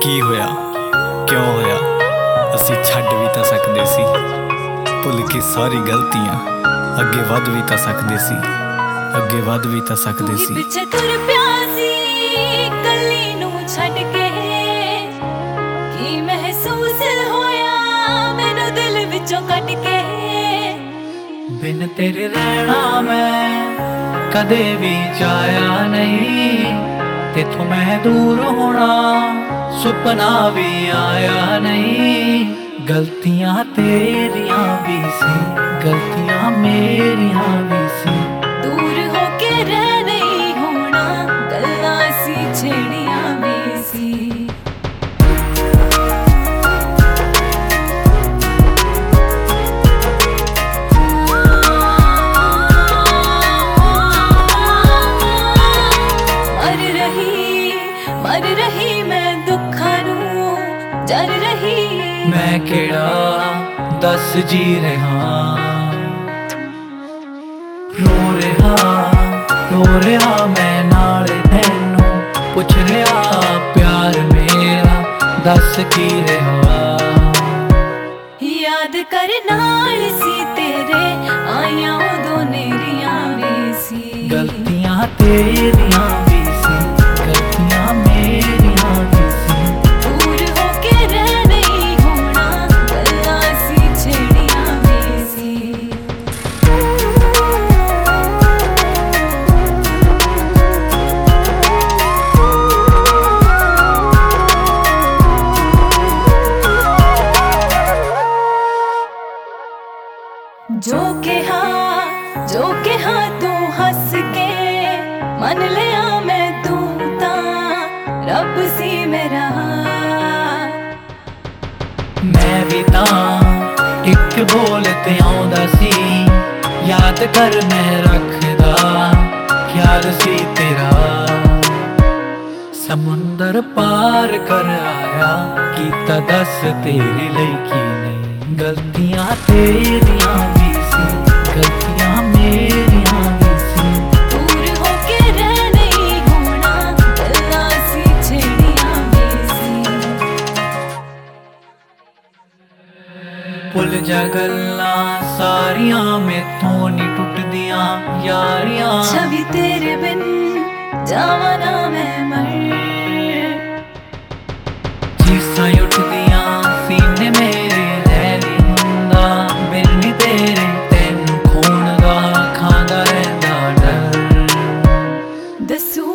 ਕੀ ਹੋਇਆ ਕਿਉਂ ਹੋਇਆ ਅਸੀਂ ਛੱਡ ਵੀ ਤਾਂ ਸਕਦੇ ਸੀ, ਭੁੱਲ ਕੇ ਸਾਰੀ ਗਲਤੀਆਂ ਅੱਗੇ ਵੱਧ ਵੀ ਤਾਂ ਸਕਦੇ ਸੀ, ਅੱਗੇ ਵੱਧ ਵੀ ਤਾਂ ਸਕਦੇ ਸੀ। ਪਿੱਛੇ ਤੁਰ ਪਿਆ ਸੀ ਕੱਲੀ ਨੂੰ ਛੱਡ ਕੇ, ਕੀ ਮਹਿਸੂਸ ਹੋਇਆ ਮੈਨੂੰ ਦਿਲ ਵਿੱਚੋਂ ਕੱਢ ਕੇ। ਬਿਨ ਤੇਰੇ ਰਹਿਣਾ ਮੈਂ ਕਦੇ ਵੀ ਚਾਹਿਆ ਨਹੀਂ, ਤੇਥੋਂ ਮੈਂ ਦੂਰ ਹੋਣਾ ਸੁਪਨਾ ਵੀ ਆਇਆ ਨਹੀਂ। ਗਲਤੀਆਂ ਤੇਰੀਆਂ ਵੀ ਸੀ, ਗਲਤੀਆਂ ਮੇਰੀਆਂ ਵੀ ਸੀ। ਦੂਰ ਹੋ ਕੇ ਰਹਿ ਨਹੀਂ ਹੋਣਾ, ਗੱਲਾਂ ਸੀ ਛੇੜੀਆਂ ਵੀ ਸੀ। ਮਰ ਰਹੀ ਮੈਂ ਦੁੱਖਾਂ ਨੂੰ ਜਰ ਰਹੀ, ਮੈਂ ਕਿਹੜਾ ਦੱਸ ਜੀ ਰਿਹਾ। ਰੋ ਰਿਹਾ ਮੈਂ ਨਾਲ ਤੈਨੂੰ ਪੁੱਛ ਰਿਹਾ, ਪਿਆਰ ਮੇਰਾ ਦੱਸ ਕੀ ਰਿਹਾ। ਯਾਦ ਕਰ ਨਾਲ ਸੀ ਤੇਰੇ ਆਈਆਂ ਉਦੋਂ ਨੇਰੀਆਂ ਵੀ ਸੀ। ਗਲਤੀਆਂ ਤੇਰੀਆਂ ਵੀ ਸੀ, ਗਲਤੀਆਂ ਮੇਰੀਆਂ ਵੀ ਸੀ। ਦੂਰ ਹੋ ਕੇ ਰਹਿ ਨਹੀਂ ਹੋਣਾ, ਗੱਲਾਂ ਸੀ ਛੇੜੀਆਂ ਵੀ ਸੀ। ਜੋ ਕਿਹਾ ਤੂੰ ਹੱਸ ਕੇ ਮੰਨ ਲਿਆ ਮੈਂ, ਤੂੰ ਤਾਂ ਰੱਬ ਸੀ ਮੇਰਾ। ਮੈਂ ਵੀ ਤਾਂ ਇੱਕ ਬੋਲ ਤੇ ਆਉਂਦਾ ਸੀ, ਯਾਦ ਕਰ ਮੈਂ ਰੱਖਦਾ ਖਿਆਲ ਸੀ ਤੇਰਾ। ਸਮੁੰਦਰ ਪਾਰ ਕਰ ਆਇਆ, ਕੀਤਾ ਦੱਸ ਤੇਰੇ ਲਈ ਕੀ ਨਹੀਂ। ਗਲਤੀਆਂ ਤੇਰੀਆਂ ਵੀ ਸੀ, ਗਲਤੀਆਂ ਮੇਰੀਆਂ ਵੀ ਸੀ। ਦੂਰ ਹੋ ਕੇ ਰਹਿ ਨਹੀਂ ਹੋਣਾ, ਗੱਲਾਂ ਸੀ ਛੇੜੀਆਂ ਵੀ ਸੀ। ਭੁੱਲ ਜਾ ਗੱਲਾਂ ਸਾਰੀਆਂ ਮੈਥੋਂ ਨੀ ਟੁੱਟਦੀਆਂ ਯਾਰੀਆਂ। ਛਵੀ ਤੇਰੇ ਬਿਨ ਜਾਵਾਂ ਨਾ ਮੈਂ ਮਰ, ਚੀਸਾਂ ਉੱਠਦੀਆਂ ਸੀਨੇ ਮੇਰੇ ਲੈ ਨੀ ਹੁੰਦਾ। ਬਿਨ ਨੀ ਤੇਰੇ ਤੈਨੂੰ ਖੋਣ ਦਾ ਖਾਂਦਾ ਰਹਿੰਦਾ ਡਰ। ਦੱਸੂ